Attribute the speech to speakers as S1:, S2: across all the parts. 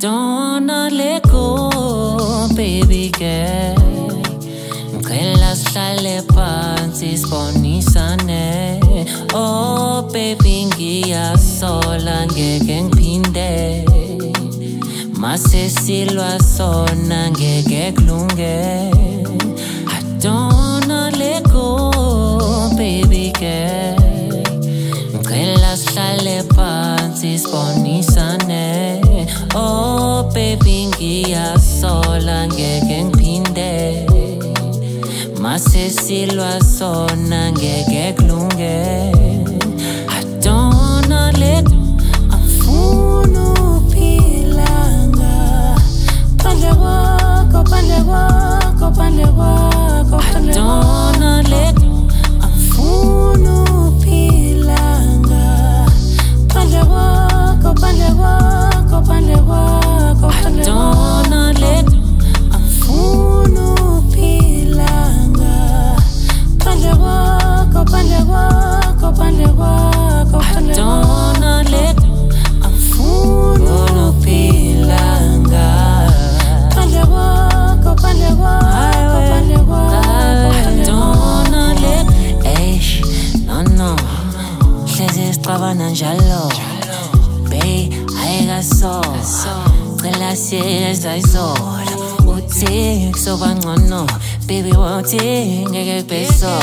S1: don't wanna let go, baby girl. Ngicela sihlale phansi sibonisane. Oh baby ngiyasola ngeke ngiphinde. Mase silwa sona ngeke kulunge. I don't wanna let go, baby girl. Ngicela sihlale phansi sibonisane. Oh baby ngiyasola ngeke ngiphinde. Mase silwa sona ngeke kulunge. I don't wanna let go. Afuna uphilanga phandle kwakho, phandle kwakho, phandle kwakho. I don't wanna let go. Afuna uphilanga phandle kwakho, phandle kwakho, phandle kwakho. I don't wanna let go. Afuna uphilanga phandle kwakho, phandle kwakho, phandle kwakho. I don't wanna let go. Afuna uphilanga phandle kwakho, phandle kwakho, phandle kwakho. I don't wanna let go. Eish, no hlezi sicabana njalo babe ayikaso cela siyeza izolo uthi kuzoba ngcono baby wathi ngeke beso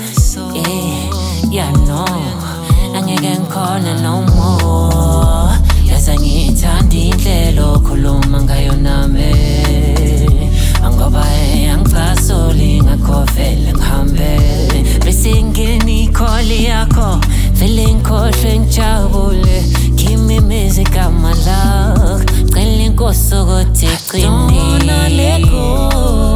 S1: yeah no angeke ngikhona no more yaza ngithanda indlela okhuluma ngayo nami angoba angifasoli ngakho vele ngihambe bese ngini call yakho vele ngikhohle ngijabule ngimemeze igama lakho cela inkosi ukuthi iqine. I don't wanna let go.